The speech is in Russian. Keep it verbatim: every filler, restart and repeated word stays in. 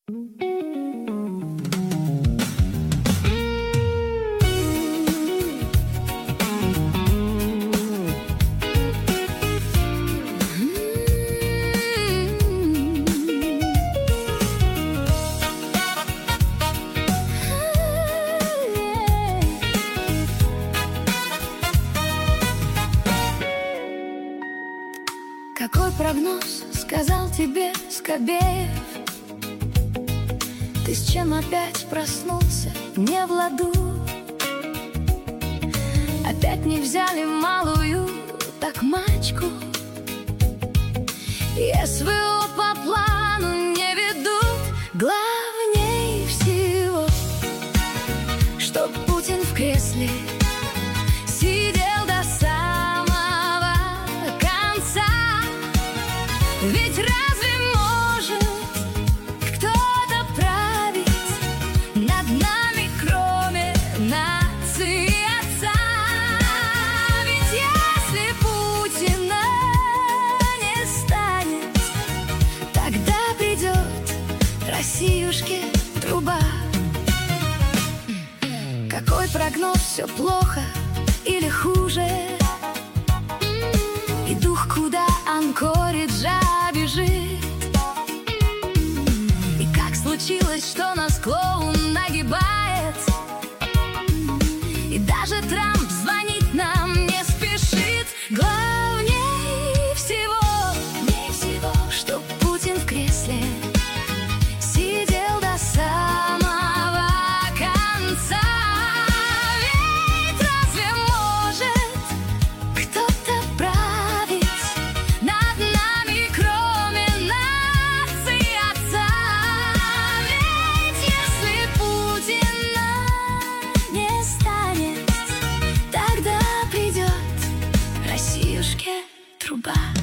Какой прогноз сказал тебе Скобеев? Ты с чем опять проснулся не в ладу? Опять не взяли малую такмачку, и СВО по плану не ведут. Главнее всего, чтоб Путин в кресле сидел до самого конца. Ведь разве может кто-то править над нами, кроме нации отца? Ведь если Путина не станет, тогда придет Россиюшке труба. Какой прогноз, все плохо или хуже? И дух куда Анкориджа бежит? И как случилось, что нас клоун нагибает? И даже Трамп звонить нам не спешит. Главнее всего, главнее всего, чтоб Путин в кресле сидел до самого конца. Ведь разве может кто-то править над нами, кроме нации отца? Ведь если Путина не станет, тогда придет Россиюшке труба.